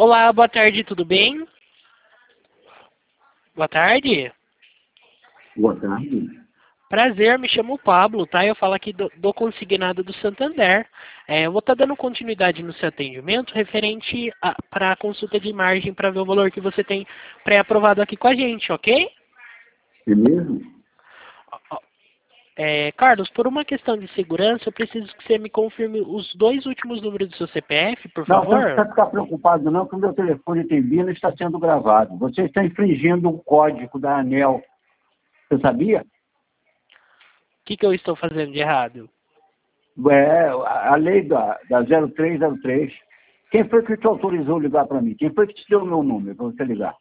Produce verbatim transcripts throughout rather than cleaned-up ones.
Olá, boa tarde, tudo bem? Boa tarde. Boa tarde. Prazer, me chamo Pablo, tá? Eu falo aqui do, do consignado do Santander. É, eu vou estar dando continuidade no seu atendimento referente para a consulta de margem para ver o valor que você tem pré-aprovado aqui com a gente, ok? É mesmo? É, Carlos, por uma questão de segurança, eu preciso que você me confirme os dois últimos números do seu C P F, por Não, você não favor. precisa ficar preocupado não, que o meu telefone tem bila e está sendo gravado. Você está infringindo o código da ANEEL. Você sabia? O que, que eu estou fazendo de errado? É, a a lei da, da zero três zero três. Quem foi que te autorizou a ligar para mim? Quem foi que te deu o meu número para você ligar?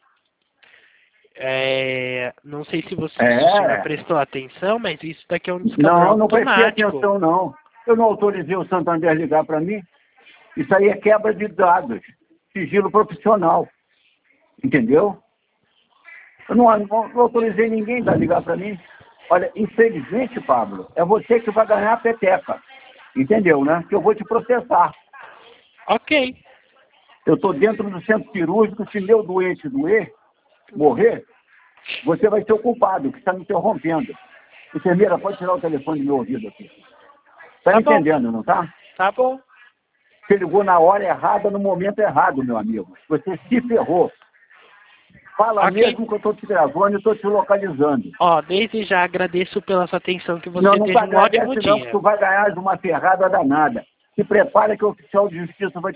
É, não sei se você É. já prestou atenção, mas isso daqui é um discador Não, não prestei automático. atenção, não. Eu não autorizei o Santander a ligar para mim. Isso aí é quebra de dados. Sigilo profissional. Entendeu? Eu não, não, não autorizei ninguém a ligar para mim. Olha, infelizmente, Pablo, é você que vai ganhar a peteca. Entendeu, né? Que eu vou te processar. Ok. Eu estou dentro do centro cirúrgico, se meu doente doer, morrer, você vai ser o culpado, que está me interrompendo. Enfermeira, pode tirar o telefone do meu ouvido aqui. Está Tá bom. entendendo, não tá? Tá bom. Você ligou na hora errada, no momento errado, meu amigo. Você se ferrou. Fala Ok. mesmo que eu estou te gravando e estou te localizando. Ó, desde já agradeço pela sua atenção, que você Não, não tenha um ótimo agradece não, que dia. tu vai ganhar de uma ferrada danada. Se prepara que o oficial de justiça vai